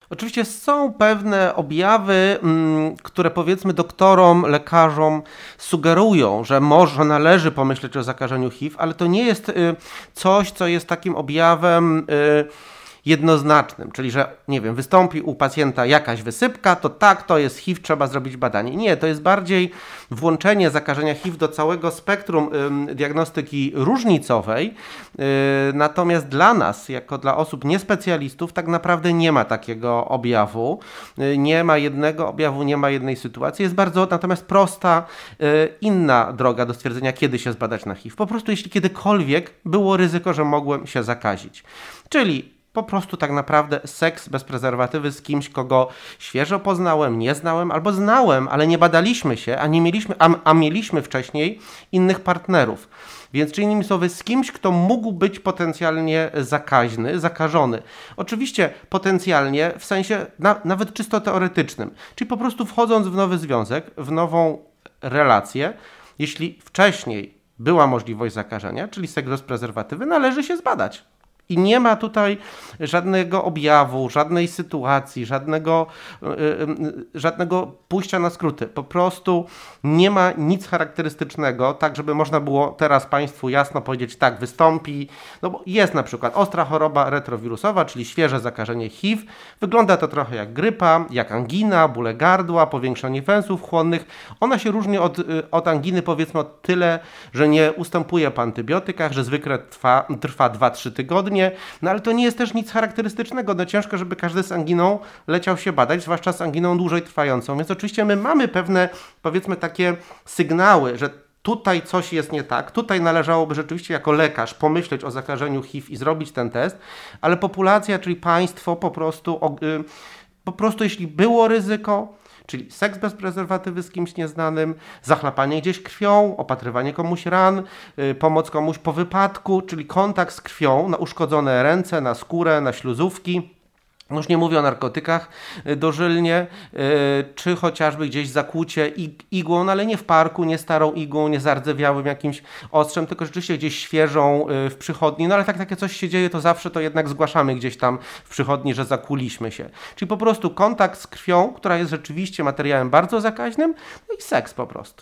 Oczywiście są pewne objawy, które powiedzmy doktorom, lekarzom sugerują, że może należy pomyśleć o zakażeniu HIV, ale to nie jest coś, co jest takim objawem jednoznacznym, czyli że, nie wiem, wystąpi u pacjenta jakaś wysypka, to tak, to jest HIV, trzeba zrobić badanie. Nie, to jest bardziej włączenie zakażenia HIV do całego spektrum diagnostyki różnicowej, natomiast dla nas, jako dla osób niespecjalistów, tak naprawdę nie ma takiego objawu, nie ma jednego objawu, nie ma jednej sytuacji, jest bardzo natomiast prosta, inna droga do stwierdzenia, kiedy się zbadać na HIV. Po prostu jeśli kiedykolwiek było ryzyko, że mogłem się zakazić. Czyli po prostu tak naprawdę seks bez prezerwatywy z kimś, kogo świeżo poznałem, nie znałem albo znałem, ale nie badaliśmy się, a mieliśmy wcześniej innych partnerów. Więc czy innymi słowy z kimś, kto mógł być potencjalnie zakażony. Oczywiście potencjalnie w sensie nawet czysto teoretycznym. Czyli po prostu wchodząc w nowy związek, w nową relację, jeśli wcześniej była możliwość zakażenia, czyli seks bez prezerwatywy, należy się zbadać. I nie ma tutaj żadnego objawu, żadnej sytuacji, żadnego pójścia na skróty. Po prostu nie ma nic charakterystycznego, tak żeby można było teraz Państwu jasno powiedzieć, tak, wystąpi, no bo jest na przykład ostra choroba retrowirusowa, czyli świeże zakażenie HIV. Wygląda to trochę jak grypa, jak angina, bóle gardła, powiększenie węzłów chłonnych. Ona się różni od anginy powiedzmy o tyle, że nie ustępuje po antybiotykach, że zwykle trwa 2-3 tygodnie. No ale to nie jest też nic charakterystycznego. No ciężko, żeby każdy z anginą leciał się badać, zwłaszcza z anginą dłużej trwającą. Więc oczywiście my mamy pewne, powiedzmy, takie sygnały, że tutaj coś jest nie tak, tutaj należałoby rzeczywiście jako lekarz pomyśleć o zakażeniu HIV i zrobić ten test, ale populacja, czyli państwo po prostu jeśli było ryzyko, czyli seks bez prezerwatywy z kimś nieznanym, zachlapanie gdzieś krwią, opatrywanie komuś ran, pomoc komuś po wypadku, czyli kontakt z krwią na uszkodzone ręce, na skórę, na śluzówki. Już nie mówię o narkotykach dożylnie, czy chociażby gdzieś zakłucie igłą, no ale nie w parku, nie starą igłą, nie zardzewiałym jakimś ostrzem, tylko rzeczywiście gdzieś świeżą w przychodni. No ale takie coś się dzieje, to zawsze to jednak zgłaszamy gdzieś tam w przychodni, że zakłuliśmy się. Czyli po prostu kontakt z krwią, która jest rzeczywiście materiałem bardzo zakaźnym, no i seks po prostu.